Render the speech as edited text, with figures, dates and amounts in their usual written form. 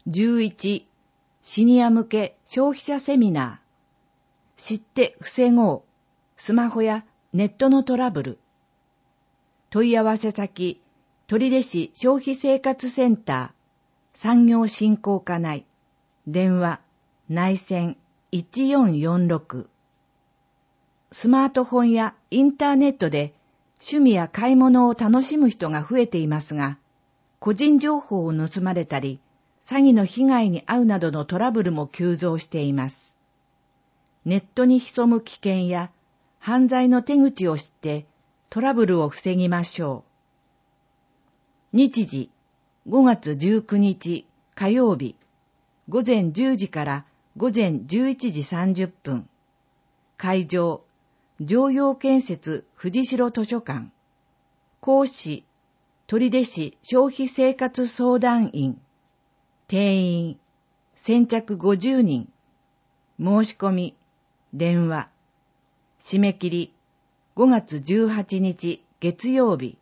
11、シニア向け消費者セミナー。知って防ごう。スマホやネットのトラブル。問い合わせ先、取手市消費生活センター、産業振興課内。電話、内線1446。スマートフォンやインターネットで趣味や買い物を楽しむ人が増えていますが、個人情報を盗まれたり、詐欺の被害に遭うなどのトラブルも急増しています。ネットに潜む危険や犯罪の手口を知ってトラブルを防ぎましょう。日時、5月19日火曜日、午前10時から午前11時30分。会場、常陽建設藤代図書館。講師、取手市消費生活相談員。定員、先着50人。申し込み、電話。締め切り、5月18日月曜日。